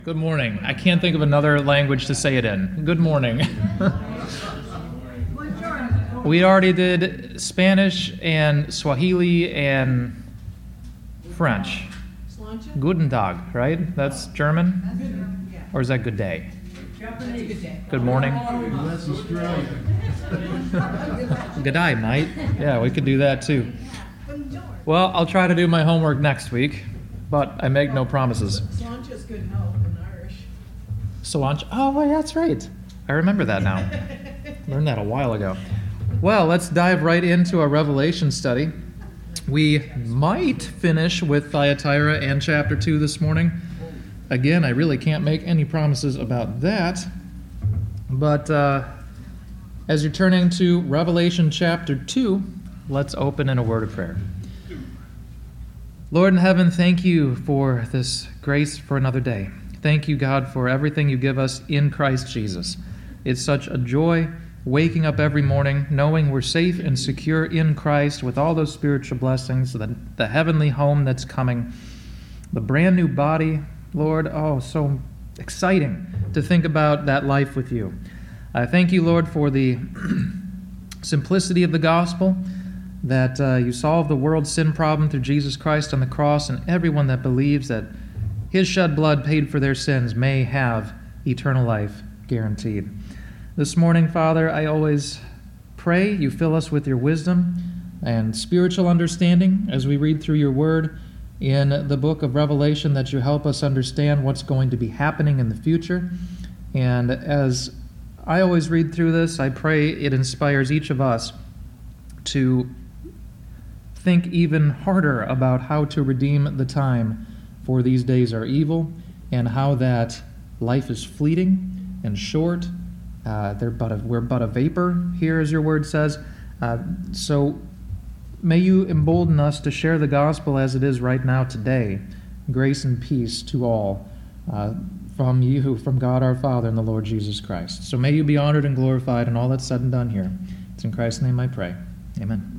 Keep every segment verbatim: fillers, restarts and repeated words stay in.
Good morning. I can't think of another language to say it in. Good morning. We already did Spanish and Swahili and French. Guten Tag, right? That's German? Or is that good day? Good morning. That's Australia. Good day, mate. Yeah, we could do that too. Well, I'll try to do my homework next week, but I make no promises. Slancha's good help in Irish. Solange. Oh, well, that's right. I remember that now. Learned that a while ago. Well, let's dive right into our Revelation study. We might finish with Thyatira and chapter two this morning. Again, I really can't make any promises about that. But uh, as you're turning to Revelation chapter two, let's open in a word of prayer. Lord in heaven, thank you for this grace for another day. Thank you, God, for everything you give us in Christ Jesus. It's such a joy waking up every morning, knowing we're safe and secure in Christ with all those spiritual blessings, the, the heavenly home that's coming, the brand new body. Lord, oh, so exciting to think about that life with you. I thank you, Lord, for the simplicity of the gospel, that uh, you solve the world's sin problem through Jesus Christ on the cross, and everyone that believes that his shed blood paid for their sins may have eternal life guaranteed. This morning, Father, I always pray you fill us with your wisdom and spiritual understanding as we read through your word in the book of Revelation, that you help us understand what's going to be happening in the future. And as I always read through this, I pray it inspires each of us to think even harder about how to redeem the time, for these days are evil, and how that life is fleeting and short. Uh, they're but a, we're but a vapor here, as your word says. Uh, so may you embolden us to share the gospel as it is right now today. Grace and peace to all uh, from you, from God our Father and the Lord Jesus Christ. So may you be honored and glorified in all that's said and done here. It's in Christ's name I pray. Amen.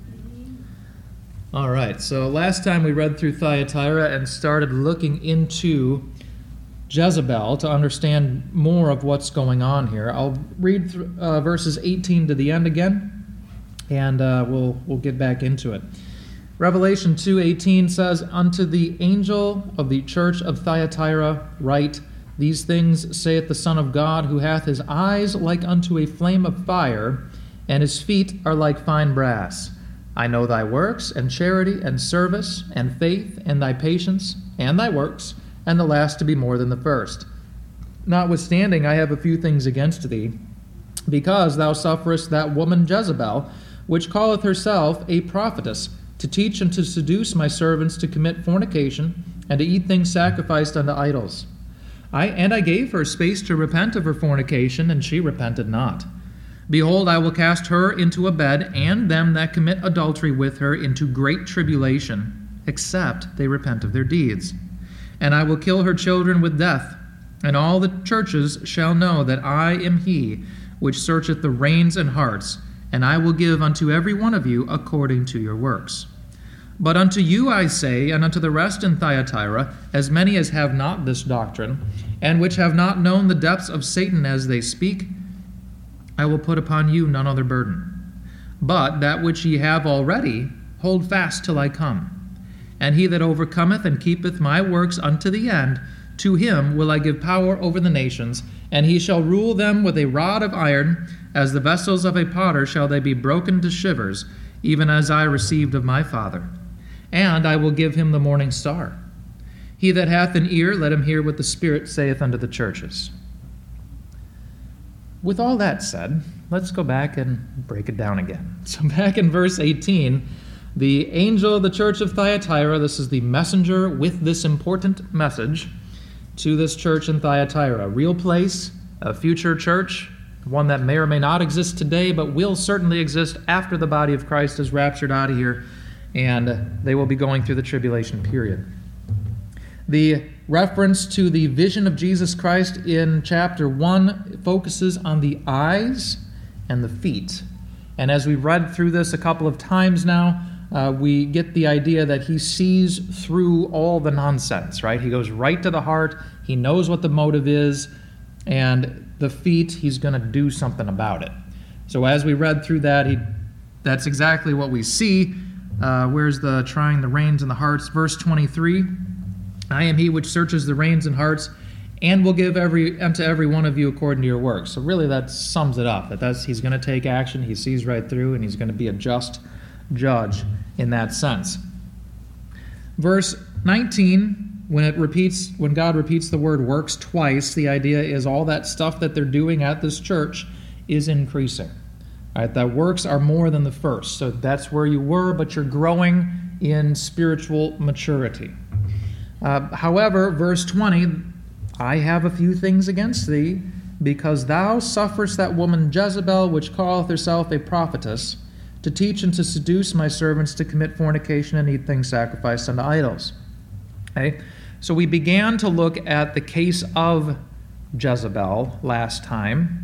All right, so last time we read through Thyatira and started looking into Jezebel to understand more of what's going on here. I'll read th- uh, verses eighteen to the end again, and uh, we'll we'll get back into it. Revelation two eighteen says, "Unto the angel of the church of Thyatira write, These things saith the Son of God, who hath his eyes like unto a flame of fire, and his feet are like fine brass. I know thy works, and charity, and service, and faith, and thy patience, and thy works, and the last to be more than the first. Notwithstanding, I have a few things against thee, because thou sufferest that woman Jezebel, which calleth herself a prophetess, to teach and to seduce my servants to commit fornication, and to eat things sacrificed unto idols. I and I gave her space to repent of her fornication, and she repented not. Behold, I will cast her into a bed, and them that commit adultery with her into great tribulation, except they repent of their deeds. And I will kill her children with death, and all the churches shall know that I am he which searcheth the reins and hearts, and I will give unto every one of you according to your works. But unto you I say, and unto the rest in Thyatira, as many as have not this doctrine, and which have not known the depths of Satan as they speak, I will put upon you none other burden. But that which ye have already, hold fast till I come. And he that overcometh and keepeth my works unto the end, to him will I give power over the nations, and he shall rule them with a rod of iron, as the vessels of a potter shall they be broken to shivers, even as I received of my Father. And I will give him the morning star. He that hath an ear, let him hear what the Spirit saith unto the churches." With all that said, let's go back and break it down again. So back in verse eighteen, the angel of the church of Thyatira, this is the messenger with this important message to this church in Thyatira, a real place, a future church, one that may or may not exist today, but will certainly exist after the body of Christ is raptured out of here, and they will be going through the tribulation period. The reference to the vision of Jesus Christ in chapter one focuses on the eyes and the feet. And as we've read through this a couple of times now, uh, we get the idea that he sees through all the nonsense, right? He goes right to the heart. He knows what the motive is, and the feet, he's going to do something about it. So as we read through that, he, that's exactly what we see. Uh, where's the trying the reins and the hearts? Verse twenty-three, I am he which searches the reins and hearts, and will give every unto every one of you according to your works. So really that sums it up, that that's, he's going to take action, he sees right through, and he's going to be a just judge in that sense. Verse nineteen, when it repeats, when God repeats the word works twice, the idea is all that stuff that they're doing at this church is increasing. All right, that works are more than the first. So that's where you were, but you're growing in spiritual maturity. Uh, however, verse twenty, I have a few things against thee, because thou sufferest that woman Jezebel, which calleth herself a prophetess, to teach and to seduce my servants to commit fornication and eat things sacrificed unto idols. Okay? So we began to look at the case of Jezebel last time.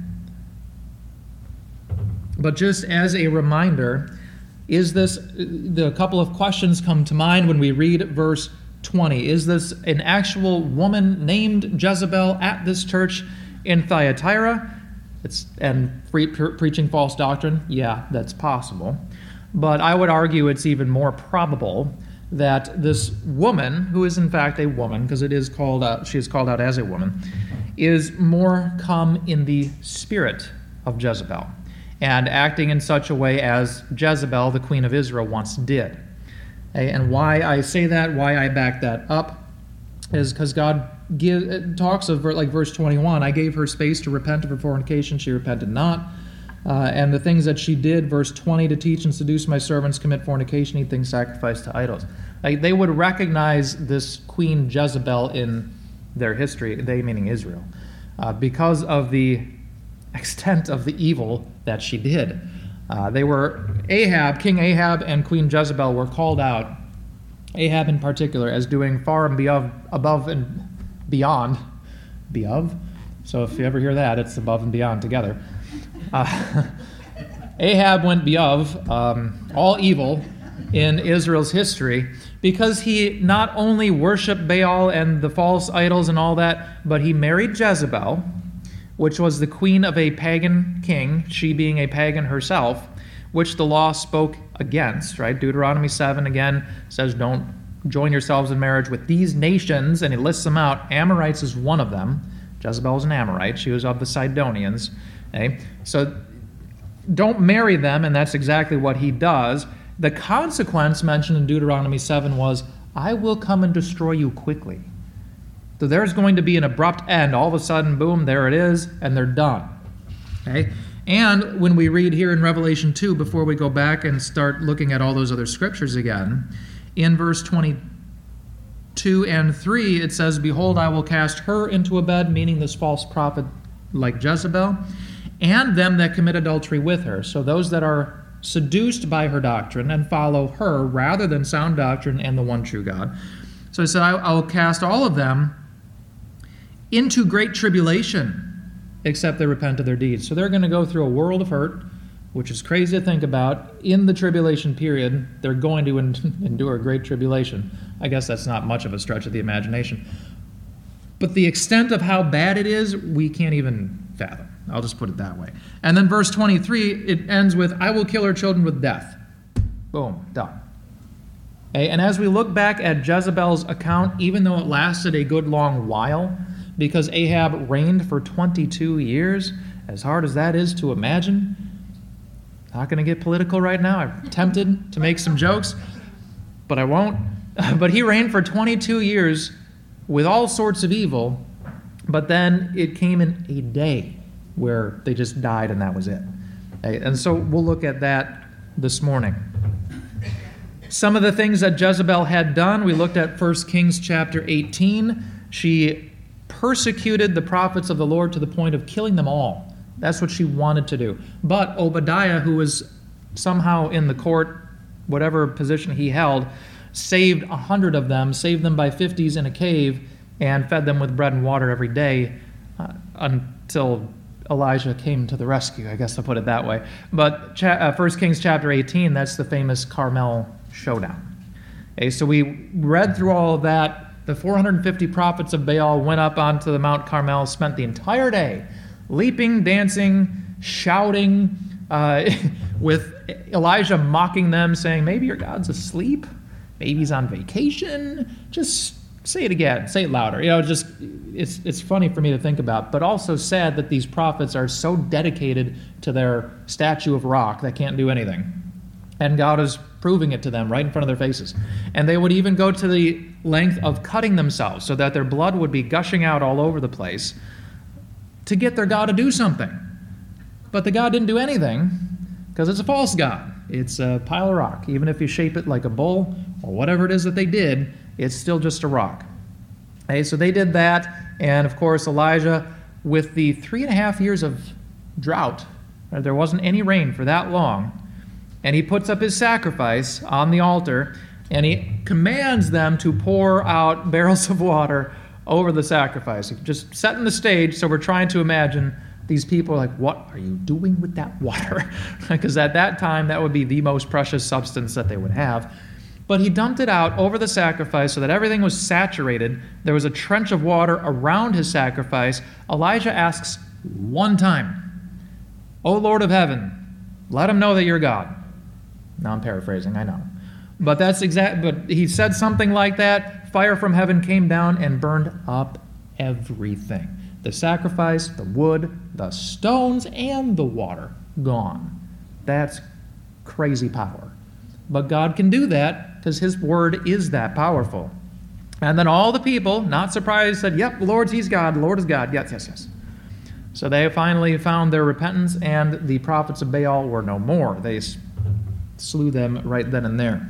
But just as a reminder, is this, the couple of questions come to mind when we read verse twenty. Is this an actual woman named Jezebel at this church in Thyatira? It's, and pre- pre- preaching false doctrine? Yeah, that's possible. But I would argue it's even more probable that this woman, who is in fact a woman, because it is called out, she is called out as a woman, is more come in the spirit of Jezebel, and acting in such a way as Jezebel, the queen of Israel, once did. Okay, and why I say that, why I back that up, is because God give, talks of, like verse twenty-one, I gave her space to repent of her fornication, she repented not. Uh, and the things that she did, verse twenty, to teach and seduce my servants, commit fornication, eat things sacrificed to idols. Like, they would recognize this queen Jezebel in their history, they meaning Israel, uh, because of the extent of the evil that she did. Uh, they were, Ahab, King Ahab and Queen Jezebel were called out, Ahab in particular, as doing far and above, above and beyond, beyond? So if you ever hear that, it's above and beyond together. Uh, Ahab went beyond um, all evil in Israel's history because he not only worshiped Baal and the false idols and all that, but he married Jezebel, which was the queen of a pagan king, she being a pagan herself, which the law spoke against, right? Deuteronomy seven, again, says don't join yourselves in marriage with these nations, and he lists them out. Amorites is one of them. Jezebel was an Amorite. She was of the Sidonians. Okay? So don't marry them, and that's exactly what he does. The consequence mentioned in Deuteronomy seven was, I will come and destroy you quickly. So there's going to be an abrupt end. All of a sudden, boom, there it is, and they're done. Okay? And when we read here in Revelation two, before we go back and start looking at all those other scriptures again, in verse twenty-two and three, it says, Behold, I will cast her into a bed, meaning this false prophet like Jezebel, and them that commit adultery with her. So those that are seduced by her doctrine and follow her rather than sound doctrine and the one true God. So he said, I, I will cast all of them into great tribulation, except they repent of their deeds. So they're going to go through a world of hurt, which is crazy to think about. In the tribulation period, they're going to endure great tribulation. I guess that's not much of a stretch of the imagination. But the extent of how bad it is, we can't even fathom. I'll just put it that way. And then verse twenty-three, it ends with, I will kill her children with death. Boom, done. Okay, and as we look back at Jezebel's account, even though it lasted a good long while, because Ahab reigned for twenty-two years, as hard as that is to imagine, not going to get political right now. I'm tempted to make some jokes, but I won't. But he reigned for twenty-two years with all sorts of evil, but then it came in a day where they just died and that was it. Okay, and so we'll look at that this morning. Some of the things that Jezebel had done, we looked at First Kings chapter eighteen. She persecuted the prophets of the Lord to the point of killing them all. That's what she wanted to do. But Obadiah, who was somehow in the court, whatever position he held, saved a hundred of them, saved them by fifties in a cave, and fed them with bread and water every day uh, until Elijah came to the rescue, I guess I'll put it that way. But cha- uh, First Kings chapter eighteen, that's the famous Carmel showdown. Okay, so we read through all of that. The four hundred fifty prophets of Baal went up onto the Mount Carmel, spent the entire day leaping, dancing, shouting, uh, with Elijah mocking them, saying, maybe your God's asleep, maybe he's on vacation. Just say it again, say it louder. You know, just it's it's funny for me to think about, but also sad that these prophets are so dedicated to their statue of rock that can't do anything. And God is proving it to them right in front of their faces. And they would even go to the length of cutting themselves so that their blood would be gushing out all over the place to get their God to do something. But the God didn't do anything because it's a false God. It's a pile of rock. Even if you shape it like a bull or whatever it is that they did, it's still just a rock. Okay, so they did that. And of course, Elijah, with the three and a half years of drought, there wasn't any rain for that long, and he puts up his sacrifice on the altar, and he commands them to pour out barrels of water over the sacrifice. Just setting the stage, so we're trying to imagine these people are like, what are you doing with that water? Because at that time, that would be the most precious substance that they would have. But he dumped it out over the sacrifice so that everything was saturated. There was a trench of water around his sacrifice. Elijah asks one time, O Lord of heaven, let him know that you're God. Now I'm paraphrasing, I know. But that's exact. But he said something like that. Fire from heaven came down and burned up everything. The sacrifice, the wood, the stones, and the water gone. That's crazy power. But God can do that because his word is that powerful. And then all the people, not surprised, said, yep, the Lord, he's God, the Lord is God. Yes, yes, yes. So they finally found their repentance, and the prophets of Baal were no more. They slew them right then and there.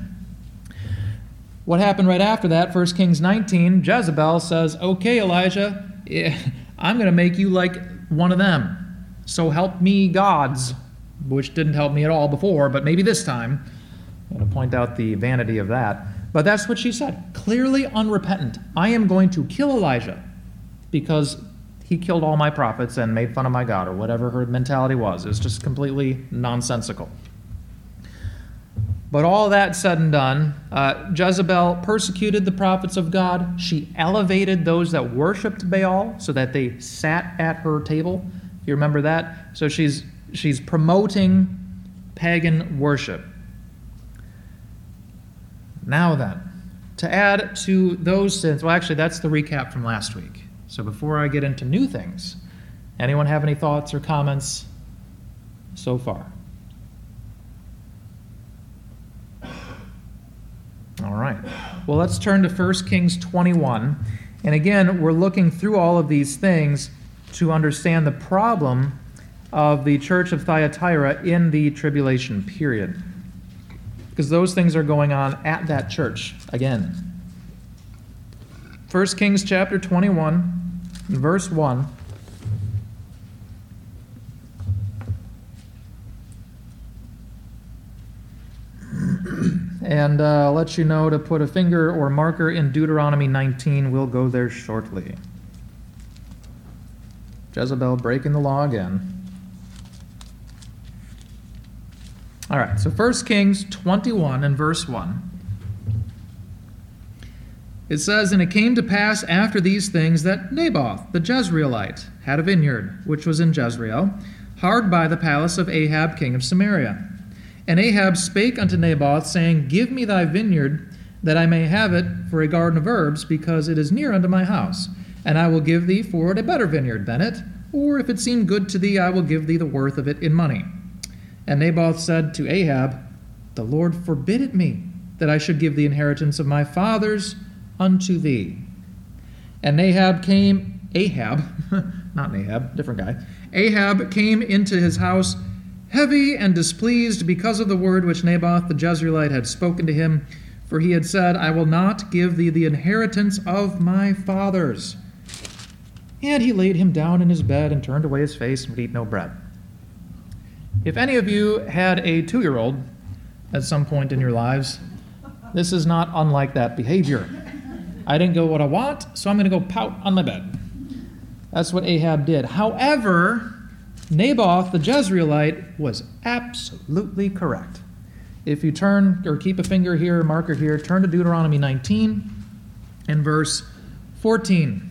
What happened right after that, First Kings nineteen, Jezebel says, okay, Elijah, I'm going to make you like one of them. So help me, gods, which didn't help me at all before, but maybe this time. I'm going to point out the vanity of that. But that's what she said. Clearly unrepentant. I am going to kill Elijah because he killed all my prophets and made fun of my God, or whatever her mentality was. It was just completely nonsensical. But all that said and done, uh, Jezebel persecuted the prophets of God. She elevated those that worshipped Baal so that they sat at her table. If you remember that. So she's she's promoting pagan worship. Now then, to add to those sins, well, actually, that's the recap from last week. So before I get into new things, anyone have any thoughts or comments so far? All right. Well, let's turn to First Kings twenty-one. And again, we're looking through all of these things to understand the problem of the church of Thyatira in the tribulation period. Because those things are going on at that church again. First Kings chapter twenty-one, verse one. And uh, I'll let you know to put a finger or marker in Deuteronomy nineteen. We'll go there shortly. Jezebel breaking the law again. All right, so First Kings twenty-one and verse one. It says, And it came to pass after these things that Naboth the Jezreelite had a vineyard, which was in Jezreel, hard by the palace of Ahab king of Samaria. And Ahab spake unto Naboth, saying, Give me thy vineyard, that I may have it for a garden of herbs, because it is near unto my house. And I will give thee for it a better vineyard than it, or if it seem good to thee, I will give thee the worth of it in money. And Naboth said to Ahab, The Lord forbid it me, that I should give the inheritance of my fathers unto thee. And Ahab came, Ahab, not Nahab, different guy, Ahab came into his house heavy and displeased because of the word which Naboth the Jezreelite had spoken to him, for he had said, I will not give thee the inheritance of my fathers. And he laid him down in his bed and turned away his face and would eat no bread. If any of you had a two-year-old at some point in your lives, this is not unlike that behavior. I didn't go what I want, so I'm going to go pout on my bed. That's what Ahab did. However, Naboth the Jezreelite was absolutely correct. If you turn or keep a finger here, marker here, turn to Deuteronomy nineteen and verse fourteen.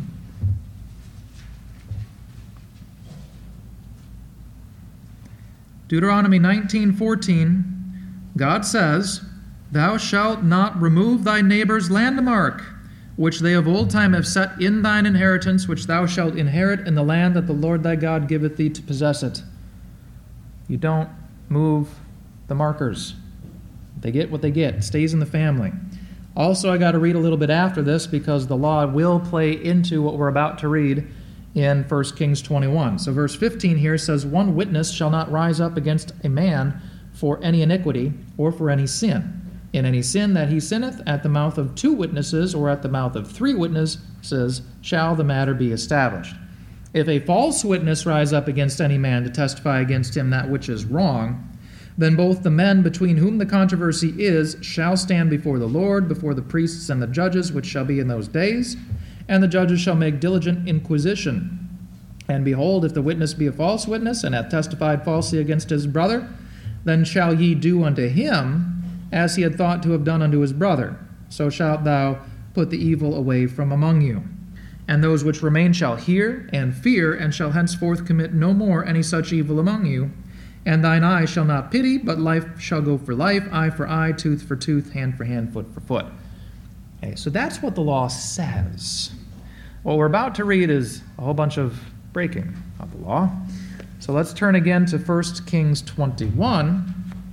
Deuteronomy nineteen fourteen, God says, "Thou shalt not remove thy neighbor's landmark, which they of old time have set in thine inheritance, which thou shalt inherit in the land that the Lord thy God giveth thee to possess it." You don't move the markers. They get what they get. It stays in the family. Also, I got to read a little bit after this because the law will play into what we're about to read in First Kings twenty-one. So verse fifteen here says, "One witness shall not rise up against a man for any iniquity or for any sin. In any sin that he sinneth, at the mouth of two witnesses or at the mouth of three witnesses shall the matter be established. If a false witness rise up against any man to testify against him that which is wrong, then both the men between whom the controversy is shall stand before the Lord, before the priests and the judges, which shall be in those days, and the judges shall make diligent inquisition. And behold, if the witness be a false witness, and hath testified falsely against his brother, then shall ye do unto him as he had thought to have done unto his brother. So shalt thou put the evil away from among you. And those which remain shall hear and fear, and shall henceforth commit no more any such evil among you. And thine eye shall not pity, but life shall go for life, eye for eye, tooth for tooth, hand for hand, foot for foot." Okay, so that's what the law says. What we're about to read is a whole bunch of breaking of the law. So let's turn again to First Kings twenty-one.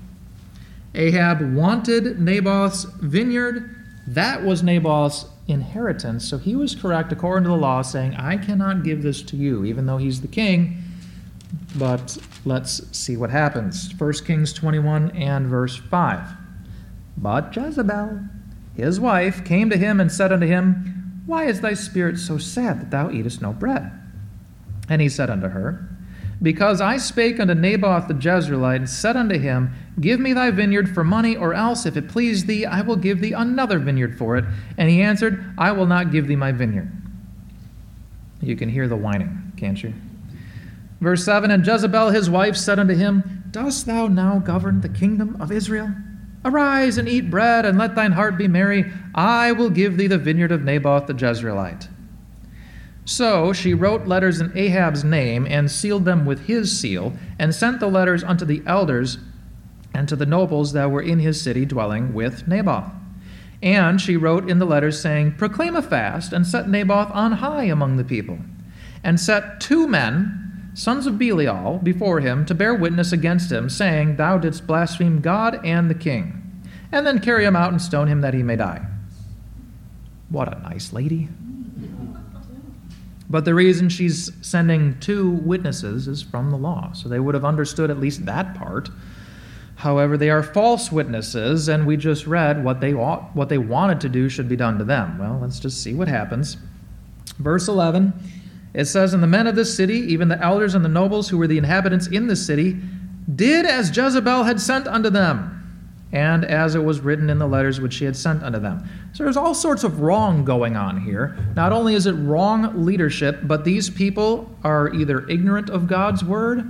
Ahab wanted Naboth's vineyard. That was Naboth's inheritance. So he was correct according to the law, saying, "I cannot give this to you," even though he's the king. But let's see what happens. First Kings twenty-one and verse five. "But Jezebel, his wife, came to him and said unto him, Why is thy spirit so sad that thou eatest no bread? And he said unto her, Because I spake unto Naboth the Jezreelite, and said unto him, Give me thy vineyard for money, or else, if it please thee, I will give thee another vineyard for it. And he answered, I will not give thee my vineyard." You can hear the whining, can't you? Verse seven, "And Jezebel his wife said unto him, Dost thou now govern the kingdom of Israel? Arise and eat bread, and let thine heart be merry. I will give thee the vineyard of Naboth the Jezreelite." So she wrote letters in Ahab's name, and sealed them with his seal, and sent the letters unto the elders and to the nobles that were in his city dwelling with Naboth. And she wrote in the letters, saying, Proclaim a fast, and set Naboth on high among the people. And set two men, sons of Belial, before him, to bear witness against him, saying, Thou didst blaspheme God and the king. And then carry him out and stone him that he may die. What a nice lady. But the reason she's sending two witnesses is from the law, so they would have understood at least that part. However, they are false witnesses, and we just read what they ought, what they wanted to do should be done to them. Well, let's just see what happens. Verse eleven, it says, "And the men of this city, even the elders and the nobles who were the inhabitants in the city, did as Jezebel had sent unto them, and as it was written in the letters which she had sent unto them." So there's all sorts of wrong going on here. Not only is it wrong leadership, but these people are either ignorant of God's word,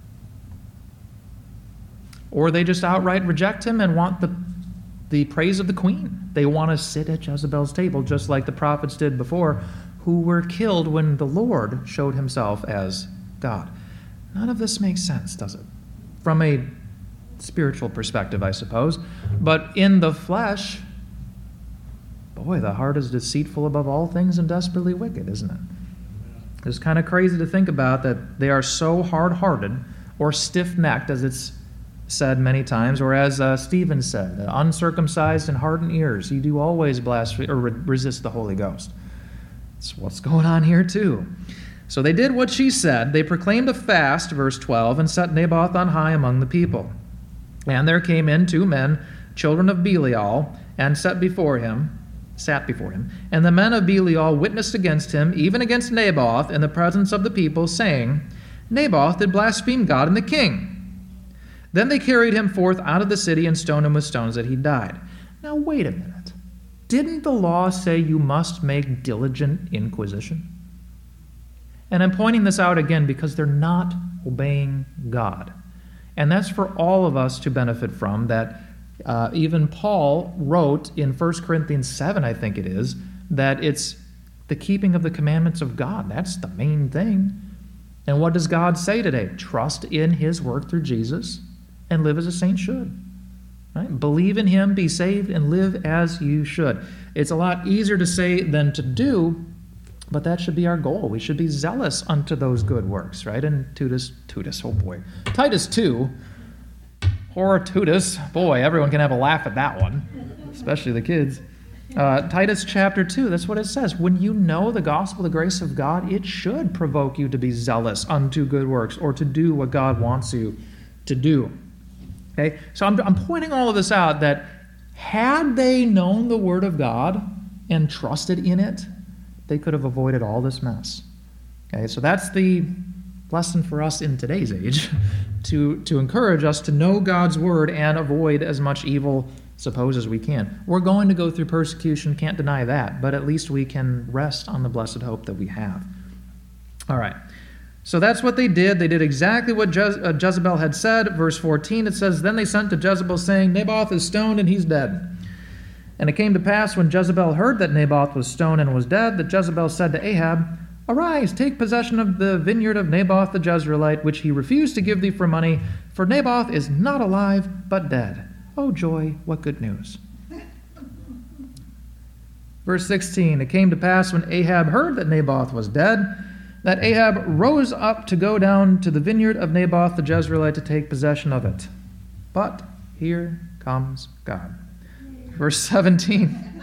or they just outright reject him and want the, the praise of the queen. They want to sit at Jezebel's table, just like the prophets did before, who were killed when the Lord showed himself as God. None of this makes sense, does it? From a spiritual perspective, I suppose. But in the flesh, boy, the heart is deceitful above all things and desperately wicked, isn't it? It's kind of crazy to think about that they are so hard-hearted or stiff-necked, as it's said many times, or as uh, Stephen said, uncircumcised in heart and ears, you do always blaspheme or re- resist the Holy Ghost. That's what's going on here too. So they did what she said. They proclaimed a fast, verse twelve, and set Naboth on high among the people. And there came in two men, children of Belial, and sat before him, sat before him. And the men of Belial witnessed against him, even against Naboth, in the presence of the people, saying, Naboth did blaspheme God and the king. Then they carried him forth out of the city and stoned him with stones that he died. Now wait a minute. Didn't the law say you must make diligent inquisition? And I'm pointing this out again because they're not obeying God. And that's for all of us to benefit from, that uh, even Paul wrote in First Corinthians seven, I think it is, that it's the keeping of the commandments of God. That's the main thing. And what does God say today? Trust in his work through Jesus and live as a saint should. Right? Believe in him, be saved, and live as you should. It's a lot easier to say than to do, but that should be our goal. We should be zealous unto those good works, right? And Titus, Titus, oh boy. Titus two, Horatutus, boy, everyone can have a laugh at that one, especially the kids. Uh, Titus chapter two, that's what it says. When you know the gospel, the grace of God, it should provoke you to be zealous unto good works, or to do what God wants you to do. Okay, so I'm, I'm pointing all of this out, that had they known the Word of God and trusted in it, they could have avoided all this mess. Okay, so that's the lesson for us in today's age, to, to encourage us to know God's Word and avoid as much evil, suppose, as we can. We're going to go through persecution, can't deny that, but at least we can rest on the blessed hope that we have. All right. So that's what they did. They did exactly what Je- uh, Jezebel had said. Verse fourteen, it says, Then they sent to Jezebel, saying, Naboth is stoned and he's dead. And it came to pass, when Jezebel heard that Naboth was stoned and was dead, that Jezebel said to Ahab, Arise, take possession of the vineyard of Naboth the Jezreelite, which he refused to give thee for money, for Naboth is not alive, but dead. Oh joy, what good news. Verse sixteen, it came to pass, when Ahab heard that Naboth was dead, that Ahab rose up to go down to the vineyard of Naboth the Jezreelite to take possession of it. But here comes God. Verse seventeen.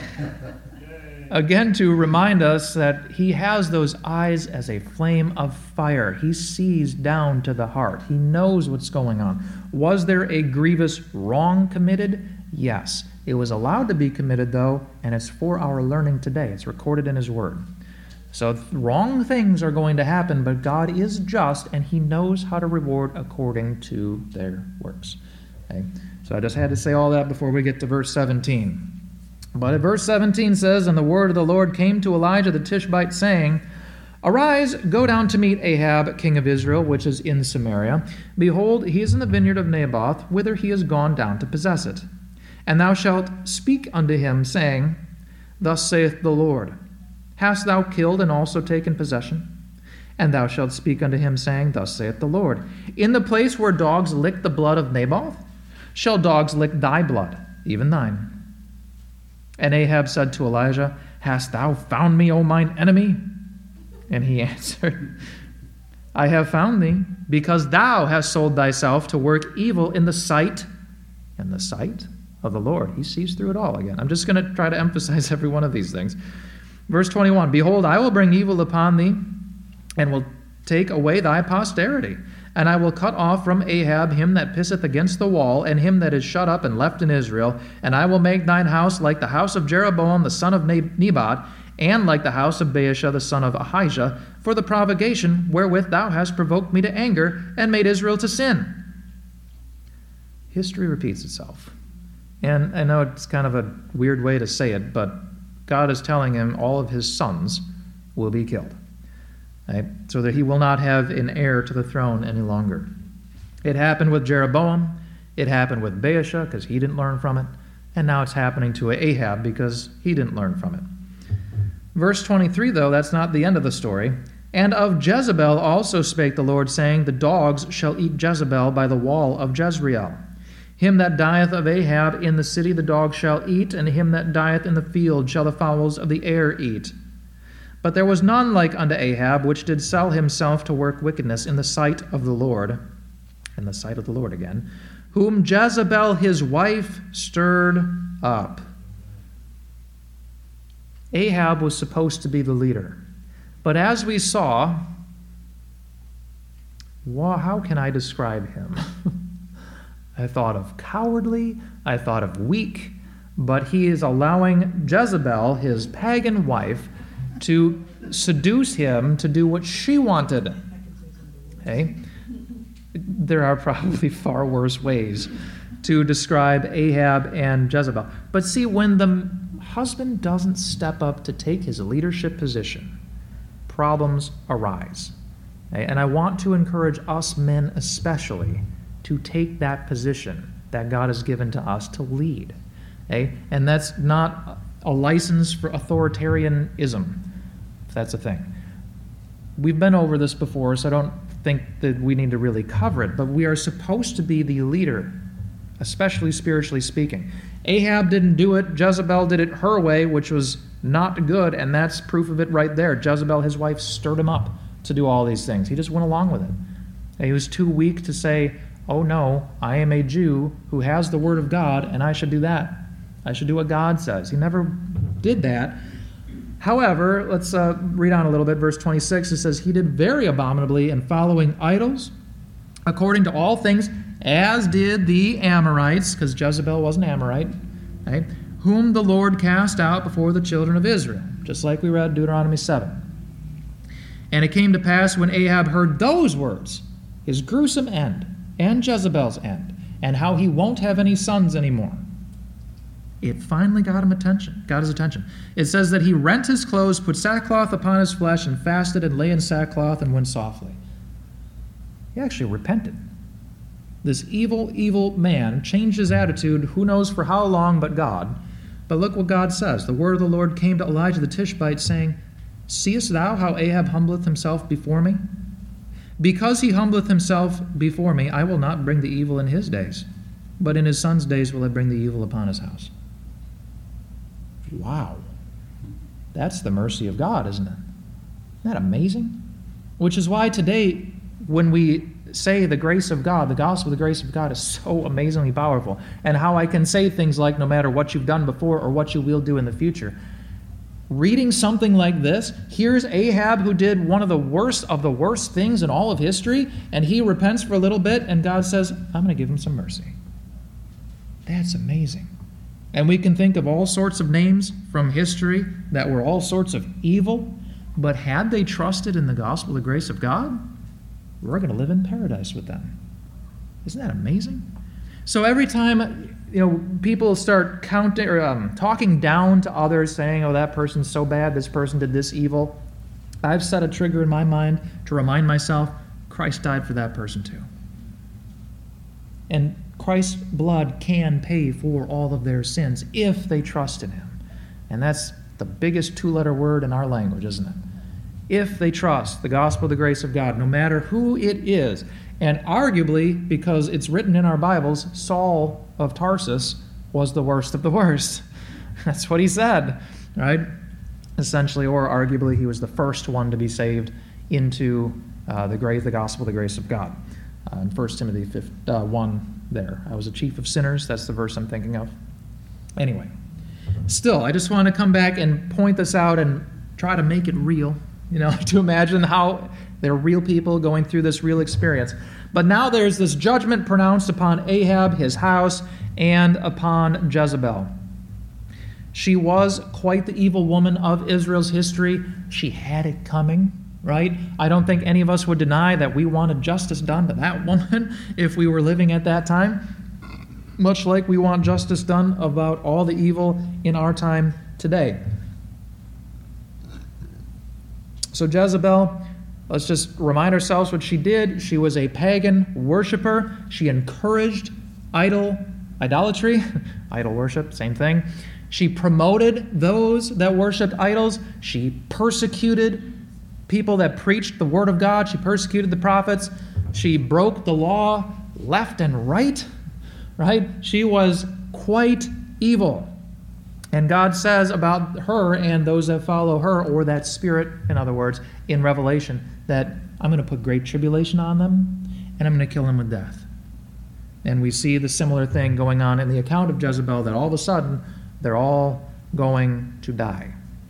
Again, to remind us that he has those eyes as a flame of fire. He sees down to the heart. He knows what's going on. Was there a grievous wrong committed? Yes. It was allowed to be committed, though, and it's for our learning today. It's recorded in his word. So wrong things are going to happen, but God is just, and he knows how to reward according to their works. Okay? So I just had to say all that before we get to verse seventeen. But verse seventeen says, And the word of the Lord came to Elijah the Tishbite, saying, Arise, go down to meet Ahab, king of Israel, which is in Samaria. Behold, he is in the vineyard of Naboth, whither he is gone down to possess it. And thou shalt speak unto him, saying, Thus saith the Lord, Hast thou killed and also taken possession? And thou shalt speak unto him, saying, Thus saith the Lord, In the place where dogs lick the blood of Naboth, shall dogs lick thy blood, even thine. And Ahab said to Elijah, Hast thou found me, O mine enemy? And he answered, I have found thee, because thou hast sold thyself to work evil in the sight, in the sight of the Lord. He sees through it all again. I'm just going to try to emphasize every one of these things. Verse twenty-one, Behold, I will bring evil upon thee, and will take away thy posterity. And I will cut off from Ahab him that pisseth against the wall, and him that is shut up and left in Israel. And I will make thine house like the house of Jeroboam the son of Nebat, and like the house of Baasha the son of Ahijah, for the provocation wherewith thou hast provoked me to anger, and made Israel to sin. History repeats itself. And I know it's kind of a weird way to say it, but God is telling him all of his sons will be killed. Right? So that he will not have an heir to the throne any longer. It happened with Jeroboam. It happened with Baasha because he didn't learn from it. And now it's happening to Ahab because he didn't learn from it. Verse twenty-three, though, that's not the end of the story. And of Jezebel also spake the Lord, saying, The dogs shall eat Jezebel by the wall of Jezreel. Him that dieth of Ahab in the city the dogs shall eat, and him that dieth in the field shall the fowls of the air eat. But there was none like unto Ahab, which did sell himself to work wickedness in the sight of the Lord, in the sight of the Lord again, whom Jezebel his wife stirred up. Ahab was supposed to be the leader. But as we saw, well, how can I describe him? I thought of cowardly, I thought of weak, but he is allowing Jezebel, his pagan wife, to seduce him to do what she wanted. Okay? There are probably far worse ways to describe Ahab and Jezebel. But see, when the husband doesn't step up to take his leadership position, problems arise. Okay? And I want to encourage us men especially to take that position that God has given to us to lead. Okay? And that's not a license for authoritarianism, if that's a thing. We've been over this before, so I don't think that we need to really cover it, but we are supposed to be the leader, especially spiritually speaking. Ahab didn't do it. Jezebel did it her way, which was not good, and that's proof of it right there. Jezebel, his wife, stirred him up to do all these things. He just went along with it. And he was too weak to say, oh no, I am a Jew who has the word of God, and I should do that. I should do what God says. He never did that. However, let's uh, read on a little bit. Verse twenty-six, it says, he did very abominably in following idols, according to all things, as did the Amorites, because Jezebel was an Amorite, right, whom the Lord cast out before the children of Israel, just like we read Deuteronomy seven. And it came to pass when Ahab heard those words, his gruesome end, and Jezebel's end, and how he won't have any sons anymore, it finally got him attention, got his attention. It says that he rent his clothes, put sackcloth upon his flesh, and fasted and lay in sackcloth and went softly. He actually repented. This evil, evil man changed his attitude, who knows for how long but God. But look what God says. The word of the Lord came to Elijah the Tishbite, saying, seest thou how Ahab humbleth himself before me? Because he humbleth himself before me, I will not bring the evil in his days, but in his son's days will I bring the evil upon his house. Wow. That's the mercy of God, isn't it? Isn't that amazing? Which is why today, when we say the grace of God, the gospel of the grace of God is so amazingly powerful, and how I can say things like, no matter what you've done before or what you will do in the future. Reading something like this, here's Ahab who did one of the worst of the worst things in all of history, and he repents for a little bit, and God says, I'm going to give him some mercy. That's amazing. And we can think of all sorts of names from history that were all sorts of evil, but had they trusted in the gospel of the grace of God, we're going to live in paradise with them. Isn't that amazing? So every time, you know, people start counting or um, talking down to others, saying, "Oh, that person's so bad. This person did this evil," I've set a trigger in my mind to remind myself, Christ died for that person too, and Christ's blood can pay for all of their sins if they trust in him. And that's the biggest two-letter word in our language, isn't it? If they trust the gospel of the grace of God, no matter who it is. And arguably, because it's written in our Bibles, Saul of Tarsus was the worst of the worst. That's what he said, right? Essentially, or arguably, he was the first one to be saved into uh, the grace, the gospel of the grace of God. Uh, in First Timothy one there. I was a chief of sinners. That's the verse I'm thinking of. Anyway, still, I just want to come back and point this out and try to make it real, you know, to imagine how they're real people going through this real experience. But now there's this judgment pronounced upon Ahab, his house, and upon Jezebel. She was quite the evil woman of Israel's history. She had it coming, right? I don't think any of us would deny that we wanted justice done to that woman if we were living at that time, much like we want justice done about all the evil in our time today. So Jezebel, let's just remind ourselves what she did. She was a pagan worshiper. She encouraged idol idolatry, idol worship, same thing. She promoted those that worshipped idols. She persecuted people that preached the word of God. She persecuted the prophets. She broke the law left and right, right? She was quite evil. And God says about her and those that follow her, or that spirit, in other words, in Revelation, that I'm going to put great tribulation on them, and I'm going to kill them with death. And we see the similar thing going on in the account of Jezebel, that all of a sudden, they're all going to die.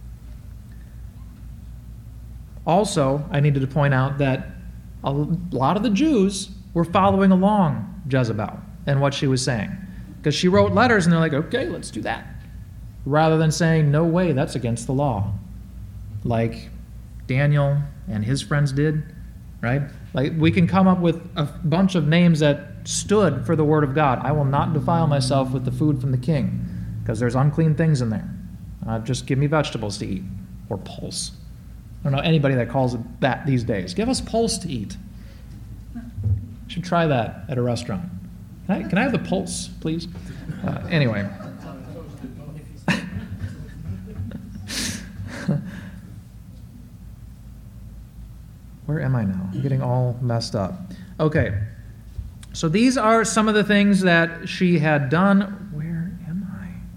Also, I needed to point out that a lot of the Jews were following along Jezebel and what she was saying. Because she wrote letters and they're like, okay, let's do that. Rather than saying, no way, that's against the law. Like Daniel and his friends did, right? Like we can come up with a bunch of names that stood for the word of God. I will not defile myself with the food from the king, because there's unclean things in there. Uh, just give me vegetables to eat, or pulse. I don't know anybody that calls it that these days. Give us pulse to eat. You should try that at a restaurant. Can I, can I have the pulse, please? Uh, anyway. Where am I now? I'm getting all messed up. Okay. So these are some of the things that she had done. Where am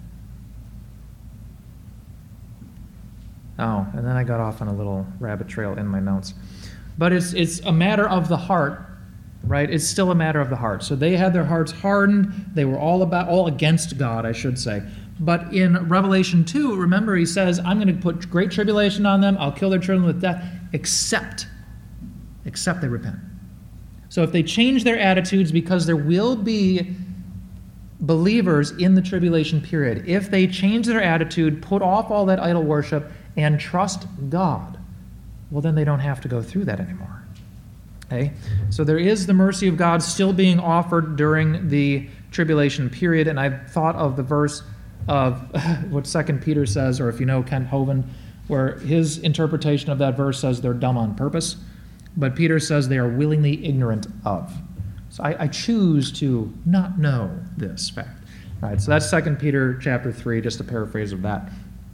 I? Oh, and then I got off on a little rabbit trail in my notes. But it's it's a matter of the heart, right? It's still a matter of the heart. So they had their hearts hardened. They were all about all against God, I should say. But in Revelation two, remember he says, I'm going to put great tribulation on them. I'll kill their children with death, except, except they repent. So if they change their attitudes, because there will be believers in the tribulation period, if they change their attitude, put off all that idol worship, and trust God, well, then they don't have to go through that anymore. Okay? So there is the mercy of God still being offered during the tribulation period, and I've thought of the verse of what Second Peter says, or if you know Kent Hovind, where his interpretation of that verse says they're dumb on purpose, but Peter says they are willingly ignorant of. So I, I choose to not know this fact. All right, so that's Second Peter chapter three, just a paraphrase of that.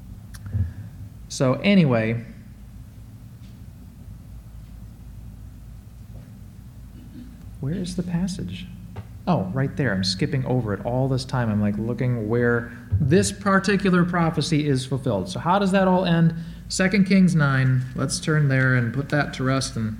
So anyway, where is the passage? Oh, right there. I'm skipping over it all this time. I'm like looking where this particular prophecy is fulfilled. So how does that all end? Second Kings nine. Let's turn there and put that to rest, and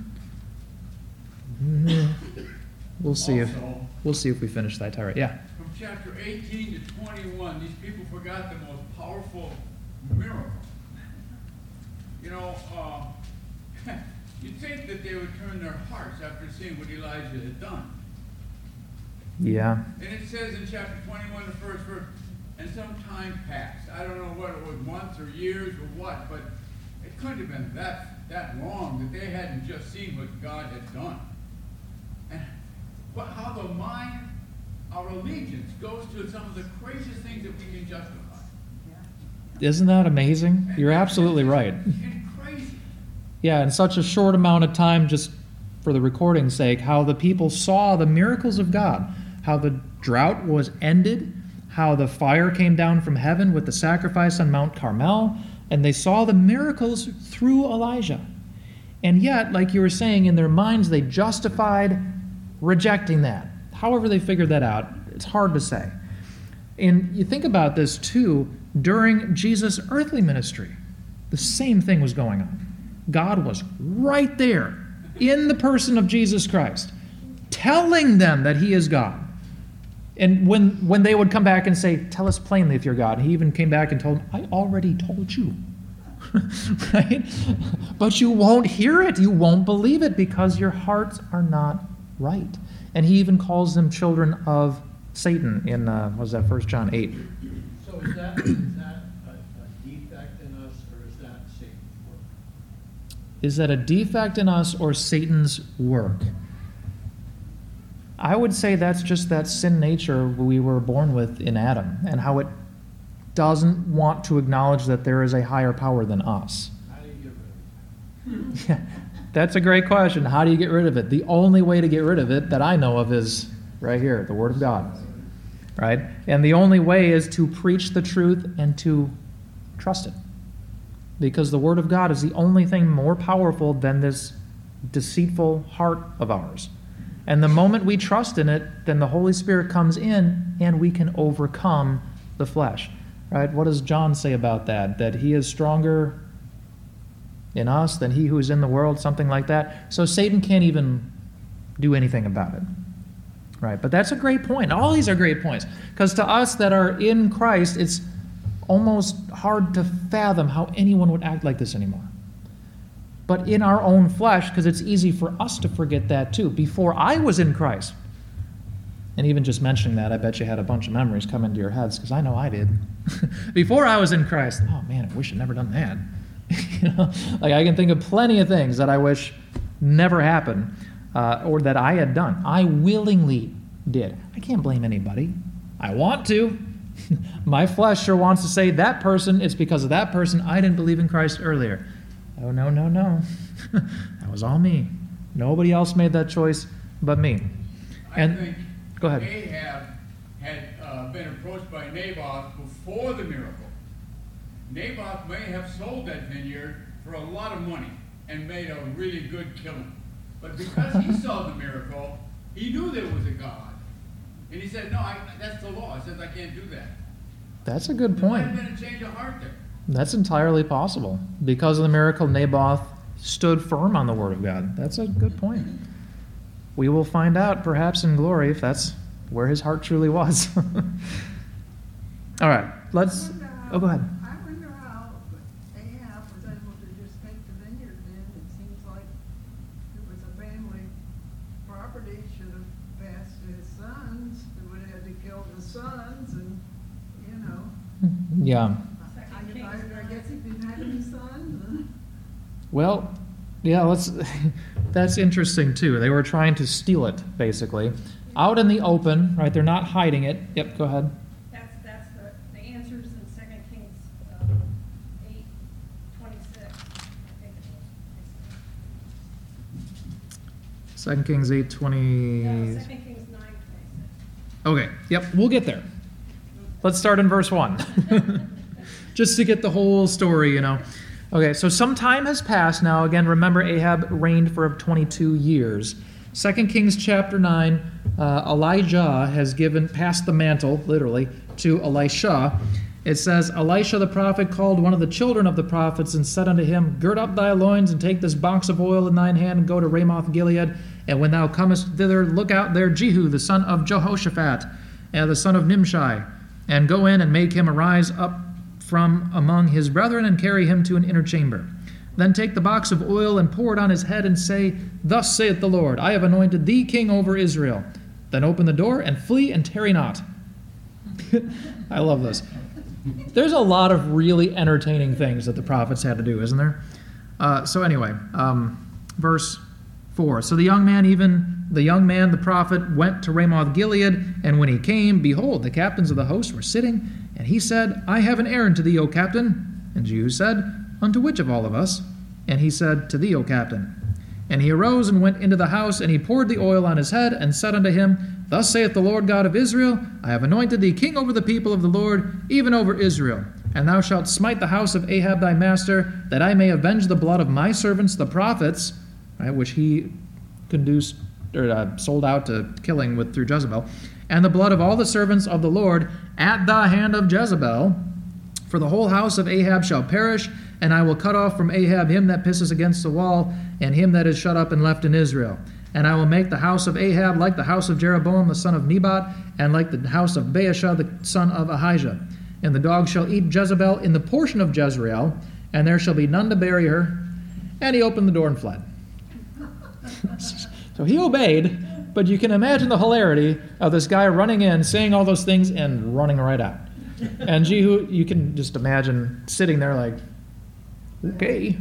we'll see if we'll see if we finish that. All right, yeah. From chapter eighteen to twenty-one, these people forgot the most powerful miracle. You know, uh, you'd think that they would turn their hearts after seeing what Elijah had done. Yeah. And it says in chapter twenty-one, the first verse, and some time passed. I don't know what it was, months or years or what, but it couldn't have been that that long that they hadn't just seen what God had done. And what, how the mind, our allegiance, goes to some of the craziest things that we can justify. Isn't that amazing? You're absolutely right. And crazy. Yeah, in such a short amount of time, just for the recording's sake, how the people saw the miracles of God, how the drought was ended, how the fire came down from heaven with the sacrifice on Mount Carmel, and they saw the miracles through Elijah. And yet, like you were saying, in their minds, they justified rejecting that. However they figured that out, it's hard to say. And you think about this, too, during Jesus' earthly ministry, the same thing was going on. God was right there in the person of Jesus Christ, telling them that he is God. And when, when they would come back and say, tell us plainly if you're God, he even came back and told them, I already told you. Right? But you won't hear it. You won't believe it because your hearts are not right. And he even calls them children of Satan in, uh, what was that, First John eight. So is that, is that a, a defect in us, or is that Satan's work? Is that a defect in us or Satan's work? I would say that's just that sin nature we were born with in Adam, and how it doesn't want to acknowledge that there is a higher power than us. How do you get rid of it? Yeah, that's a great question. How do you get rid of it? The only way to get rid of it that I know of is right here, the Word of God. Right? And the only way is to preach the truth and to trust it. Because the Word of God is the only thing more powerful than this deceitful heart of ours. And the moment we trust in it, then the Holy Spirit comes in and we can overcome the flesh. Right? What does John say about that? That he is stronger in us than he who is in the world, something like that. So Satan can't even do anything about it. Right? But that's a great point. All these are great points. Because to us that are in Christ, it's almost hard to fathom how anyone would act like this anymore. But in our own flesh, because it's easy for us to forget that too. Before I was in Christ, and even just mentioning that, I bet you had a bunch of memories come into your heads, because I know I did. Before I was in Christ, oh man, I wish I'd never done that. You know, like I can think of plenty of things that I wish never happened, uh, or that I had done. I willingly did. I can't blame anybody. I want to. My flesh sure wants to say that person, it's because of that person I didn't believe in Christ earlier. Oh, no, no, no. That was all me. Nobody else made that choice but me. I And- think go ahead. Ahab had uh, been approached by Naboth before the miracle. Naboth may have sold that vineyard for a lot of money and made a really good killing. But because he saw the miracle, he knew there was a God. And he said, no, I, that's the law. It says I can't do that. That's a good There might point. have been a change of heart there. That's entirely possible. Because of the miracle, Naboth stood firm on the word of God. That's a good point. We will find out, perhaps in glory, if that's where his heart truly was. All right, let's. Oh, go ahead. I wonder how Ahab was able to just take the vineyard then. It seems like it was a family property, should have passed to his sons. They would have had to kill the sons and, you know. Yeah. I, I, I guess he didn't have any sons. Well, yeah, let's. That's interesting too. They were trying to steal it, basically, out in the open, right? They're not hiding it. Yep, go ahead. That's, that's the, the answers in Second Kings, uh, eight, twenty-six, I think it was. Second Kings eight twenty. No, Second Kings nine, twenty-six. Okay. Yep, we'll get there. Let's start in verse one, just to get the whole story, you know. Okay, so some time has passed now. Again, remember Ahab reigned for twenty-two years. Second Kings chapter nine, uh, Elijah has given, passed the mantle, literally, to Elisha. It says, Elisha the prophet called one of the children of the prophets and said unto him, Gird up thy loins and take this box of oil in thine hand and go to Ramoth Gilead. And when thou comest thither, look out there Jehu, the son of Jehoshaphat, and the son of Nimshi, and go in and make him arise up from among his brethren and carry him to an inner chamber. Then take the box of oil and pour it on his head and say, Thus saith the Lord, I have anointed thee king over Israel. Then open the door and flee and tarry not. I love this. There's a lot of really entertaining things that the prophets had to do, isn't there? Uh, so anyway, um, verse four. So the young man, even the young man, the prophet, went to Ramoth Gilead, and when he came, behold, the captains of the host were sitting, and he said, I have an errand to thee, O captain. And Jehu said, Unto which of all of us? And he said, To thee, O captain. And he arose and went into the house, and he poured the oil on his head, and said unto him, Thus saith the Lord God of Israel, I have anointed thee king over the people of the Lord, even over Israel. And thou shalt smite the house of Ahab thy master, that I may avenge the blood of my servants the prophets, right, which he conduced or uh, sold out to killing with through Jezebel, and the blood of all the servants of the Lord at the hand of Jezebel. For the whole house of Ahab shall perish, and I will cut off from Ahab him that pisses against the wall, and him that is shut up and left in Israel. And I will make the house of Ahab like the house of Jeroboam the son of Nebat, and like the house of Baasha the son of Ahijah. And the dog shall eat Jezebel in the portion of Jezreel, and there shall be none to bury her. And he opened the door and fled. So he obeyed, but you can imagine the hilarity of this guy running in, saying all those things, and running right out. And Jehu, you can just imagine sitting there like, okay.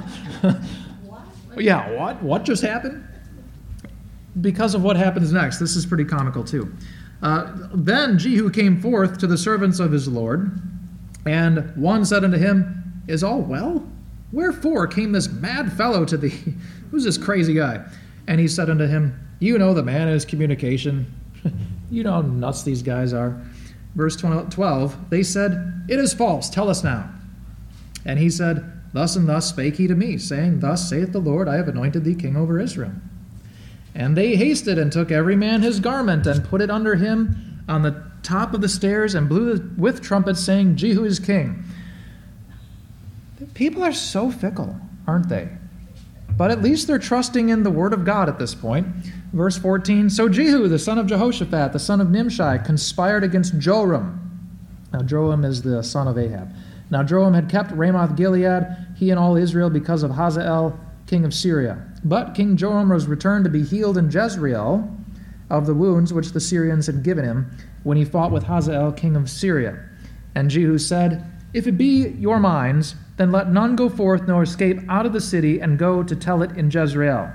Yeah, what? What just happened? Because of what happens next. This is pretty comical too. Uh, then Jehu came forth to the servants of his Lord, and one said unto him, Is all well? Wherefore came this mad fellow to thee? Who's this crazy guy? And he said unto him, You know the man and his communication. You know how nuts these guys are. Verse twelve, they said, It is false, tell us now. And he said, Thus and thus spake he to me, saying, Thus saith the Lord, I have anointed thee king over Israel. And they hasted and took every man his garment and put it under him on the top of the stairs and blew with trumpets, saying, Jehu is king. People are so fickle, aren't they? But at least they're trusting in the word of God at this point. Verse fourteen, So Jehu, the son of Jehoshaphat, the son of Nimshi, conspired against Joram. Now Joram is the son of Ahab. Now Joram had kept Ramoth Gilead, he and all Israel, because of Hazael, king of Syria. But King Joram was returned to be healed in Jezreel of the wounds which the Syrians had given him when he fought with Hazael, king of Syria. And Jehu said, If it be your minds, then let none go forth nor escape out of the city and go to tell it in Jezreel.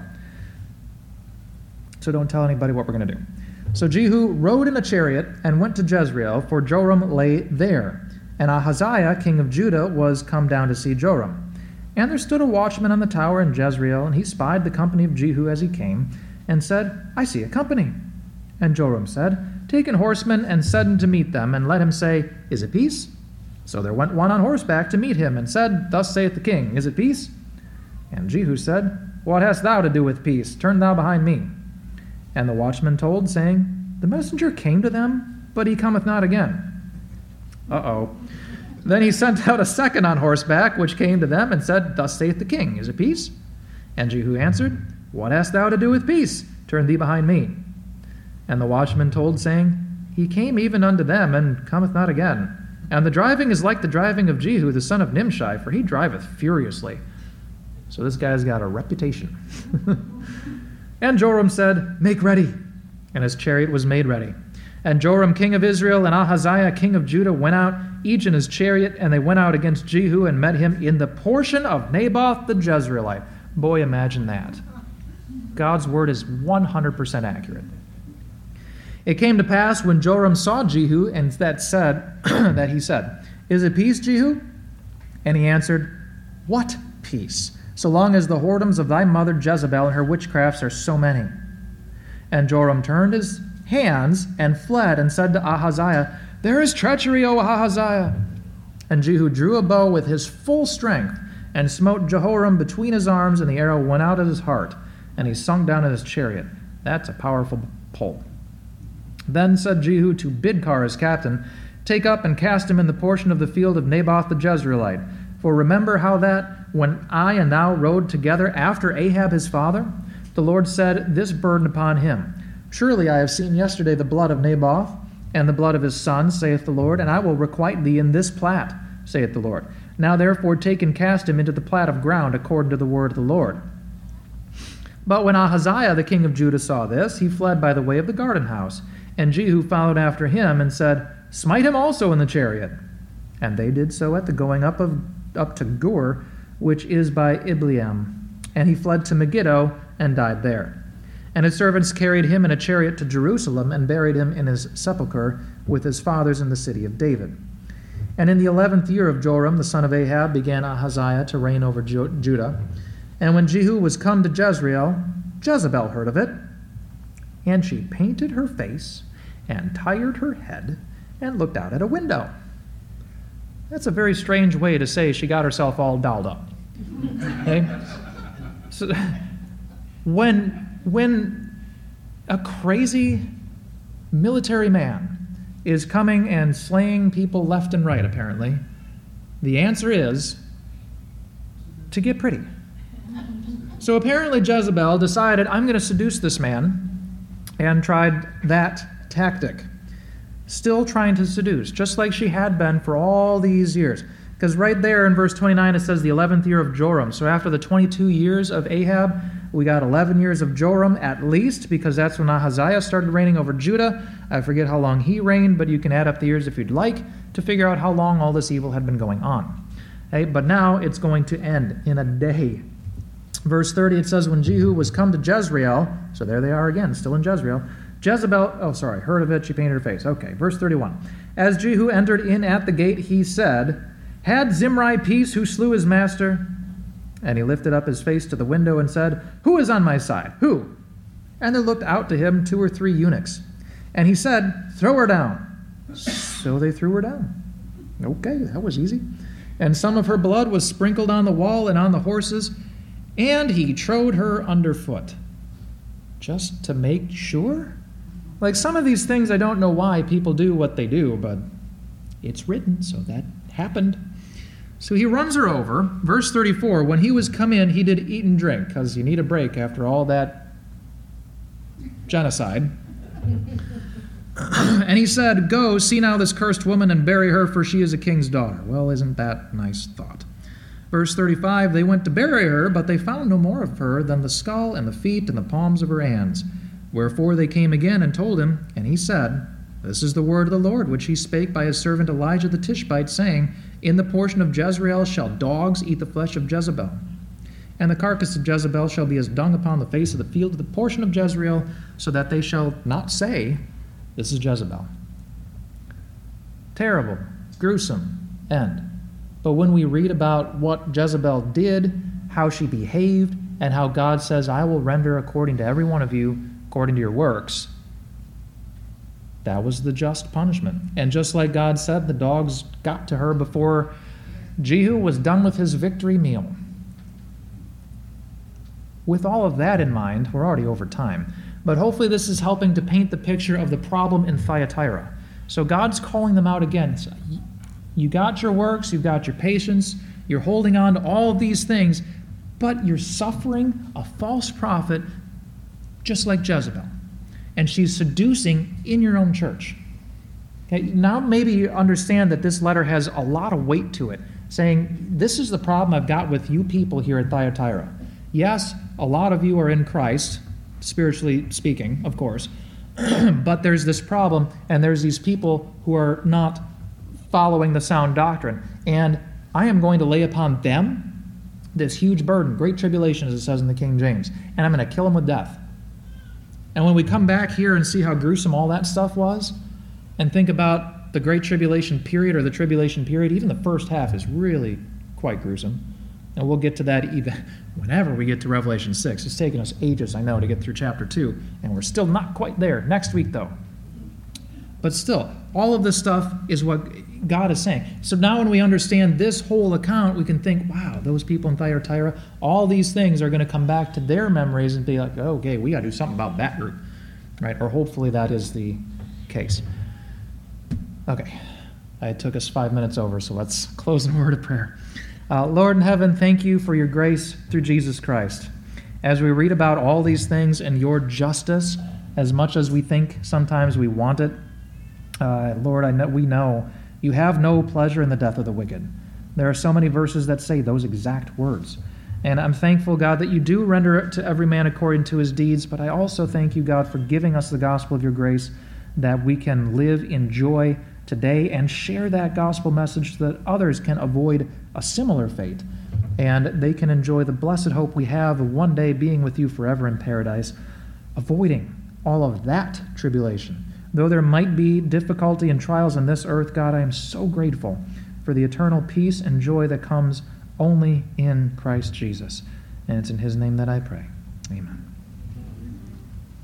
So don't tell anybody what we're going to do. So Jehu rode in a chariot and went to Jezreel, for Joram lay there. And Ahaziah, king of Judah, was come down to see Joram. And there stood a watchman on the tower in Jezreel, and he spied the company of Jehu as he came, and said, I see a company. And Joram said, Take an horseman and send to meet them, and let him say, Is it peace? So there went one on horseback to meet him, and said, Thus saith the king, Is it peace? And Jehu said, What hast thou to do with peace? Turn thou behind me. And the watchman told, saying, The messenger came to them, but he cometh not again. Uh-oh. Then he sent out a second on horseback, which came to them, and said, Thus saith the king, Is it peace? And Jehu answered, What hast thou to do with peace? Turn thee behind me. And the watchman told, saying, He came even unto them, and cometh not again. And the driving is like the driving of Jehu, the son of Nimshi, for he driveth furiously. So this guy's got a reputation. And Joram said, Make ready. And his chariot was made ready. And Joram king of Israel and Ahaziah king of Judah went out, each in his chariot, and they went out against Jehu and met him in the portion of Naboth the Jezreelite. Boy, imagine that. God's word is one hundred percent accurate. It came to pass when Joram saw Jehu, and that said that he said, Is it peace, Jehu? And he answered, What peace? So long as the whoredoms of thy mother Jezebel and her witchcrafts are so many. And Joram turned his hands and fled, and said to Ahaziah, There is treachery, O Ahaziah. And Jehu drew a bow with his full strength, and smote Jehoram between his arms, and the arrow went out of his heart, and he sunk down in his chariot. That's a powerful pull. Then said Jehu to Bidkar his captain, Take up and cast him in the portion of the field of Naboth the Jezreelite. For remember how that, when I and thou rode together after Ahab his father, the Lord said, This burden upon him. Surely I have seen yesterday the blood of Naboth, and the blood of his son, saith the Lord, and I will requite thee in this plat, saith the Lord. Now therefore take and cast him into the plat of ground, according to the word of the Lord. But when Ahaziah the king of Judah saw this, he fled by the way of the garden house. And Jehu followed after him, and said, Smite him also in the chariot. And they did so at the going up of up to Gur, which is by Ibleam. And he fled to Megiddo, and died there. And his servants carried him in a chariot to Jerusalem, and buried him in his sepulchre with his fathers in the city of David. And in the eleventh year of Joram, the son of Ahab, began Ahaziah to reign over Judah. And when Jehu was come to Jezreel, Jezebel heard of it, and she painted her face, and tired her head, and looked out at a window. That's a very strange way to say she got herself all dolled up. Okay? So, when, when a crazy military man is coming and slaying people left and right, apparently, the answer is to get pretty. So apparently Jezebel decided, I'm going to seduce this man, and tried that tactic. Still trying to seduce, just like she had been for all these years. Because right there in verse twenty-nine it says the eleventh year of Joram. So after the twenty-two years of Ahab, we got eleven years of Joram at least, because that's when Ahaziah started reigning over Judah. I forget how long he reigned, but you can add up the years if you'd like to figure out how long all this evil had been going on. Okay, but now it's going to end in a day. Verse thirty, it says, When Jehu was come to Jezreel, so there they are again, still in Jezreel, Jezebel, oh sorry, heard of it, she painted her face. Okay, verse thirty-one. As Jehu entered in at the gate, he said, Had Zimri peace who slew his master? And he lifted up his face to the window and said, Who is on my side? Who? And there looked out to him two or three eunuchs. And he said, Throw her down. So they threw her down. Okay, that was easy. And some of her blood was sprinkled on the wall and on the horses, and he trode her underfoot. Just to make sure? Like some of these things, I don't know why people do what they do, but it's written, so that happened. So he runs her over. Verse thirty-four, when he was come in, he did eat and drink, because you need a break after all that genocide. And he said, Go, see now this cursed woman, and bury her, for she is a king's daughter. Well, isn't that a nice thought? Verse thirty-five, they went to bury her, but they found no more of her than the skull and the feet and the palms of her hands. Wherefore they came again and told him, and he said, This is the word of the Lord, which he spake by his servant Elijah the Tishbite, saying, In the portion of Jezreel shall dogs eat the flesh of Jezebel. And the carcass of Jezebel shall be as dung upon the face of the field of the portion of Jezreel, so that they shall not say, This is Jezebel. Terrible, gruesome end. But when we read about what Jezebel did, how she behaved, and how God says, I will render according to every one of you, according to your works, That was the just punishment. And just like God said, the dogs got to her before Jehu was done with his victory meal. With all of that in mind, we're already over time, but hopefully this is helping to paint the picture of the problem in Thyatira. So God's calling them out again. You got your works, you've got your patience, you're holding on to all of these things, but you're suffering a false prophet just like Jezebel. And she's seducing in your own church. Okay, now maybe you understand that this letter has a lot of weight to it, saying, this is the problem I've got with you people here at Thyatira. Yes, a lot of you are in Christ, spiritually speaking, of course, but there's this problem, and there's these people who are not following the sound doctrine. And I am going to lay upon them this huge burden, great tribulation, as it says in the King James, and I'm going to kill them with death. And when we come back here and see how gruesome all that stuff was, and think about the Great Tribulation period or the Tribulation period, even the first half is really quite gruesome. And we'll get to that even whenever we get to Revelation six. It's taken us ages, I know, to get through chapter two, and we're still not quite there. Next week, though. But still, all of this stuff is what God is saying. So now when we understand this whole account, we can think, wow, those people in Thyatira, all these things are going to come back to their memories and be like, oh, okay, we got to do something about that group. Right? Or hopefully that is the case. Okay. It took us five minutes over, so let's close in a word of prayer. Uh, Lord in heaven, thank you for your grace through Jesus Christ. As we read about all these things and your justice, as much as we think sometimes we want it, uh, Lord, I know, we know you have no pleasure in the death of the wicked. There are so many verses that say those exact words. And I'm thankful, God, that you do render it to every man according to his deeds, but I also thank you, God, for giving us the gospel of your grace, that we can live in joy today and share that gospel message so that others can avoid a similar fate and they can enjoy the blessed hope we have of one day being with you forever in paradise, avoiding all of that tribulation. Though there might be difficulty and trials on this earth, God, I am so grateful for the eternal peace and joy that comes only in Christ Jesus. And it's in his name that I pray. Amen.